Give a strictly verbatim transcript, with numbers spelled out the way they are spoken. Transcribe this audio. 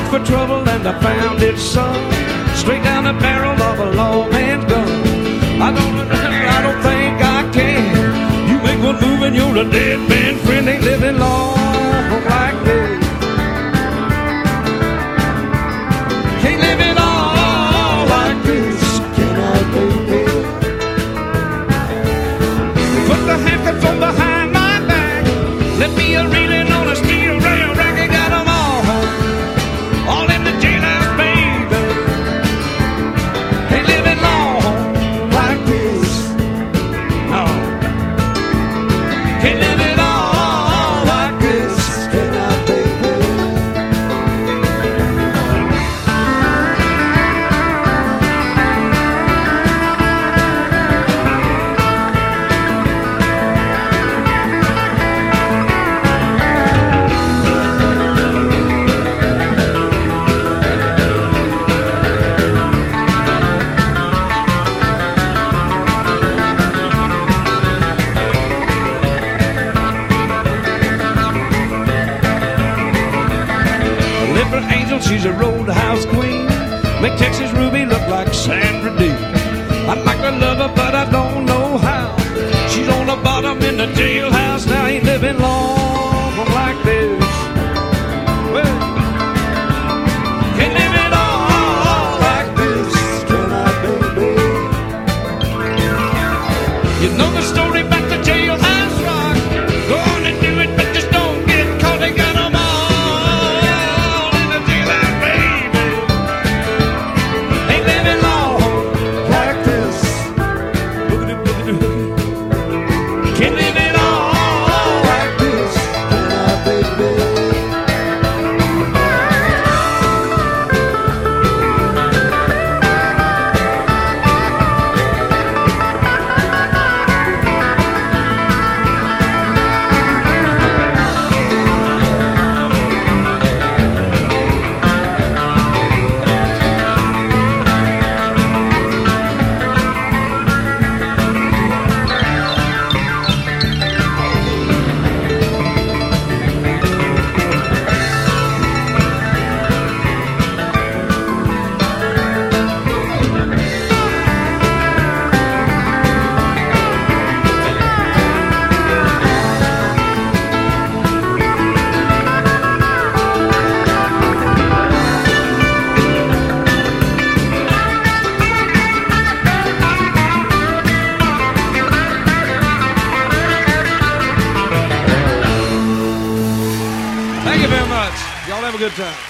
for trouble and I found its son, straight down the barrel of a lawman's gun. I don't, I don't think I can. You make one move and you're a dead man friend. Ain't living long like this. Can't live it all like this. Can I, baby? Put the handcuffs on behind my back. Let me a reeling on a steel rail rack. I got them all, all in the jailhouse, baby. Ain't living long like this. No. Can't live it all like this. Can I, baby? Angel, she's a roadhouse queen. Make Texas Ruby look like Sandra Dee. I'd like to love her, but I don't know how. She's on the bottom in the jailhouse now. Ain't living long like this. Well, can't live it all like this. Can I, baby? You know the story about the jailhouse rock. Go on and do it, but just don't get caught. They got them all. Can't live it all like this. Can I, baby? Thank you very much. Y'all have a good time.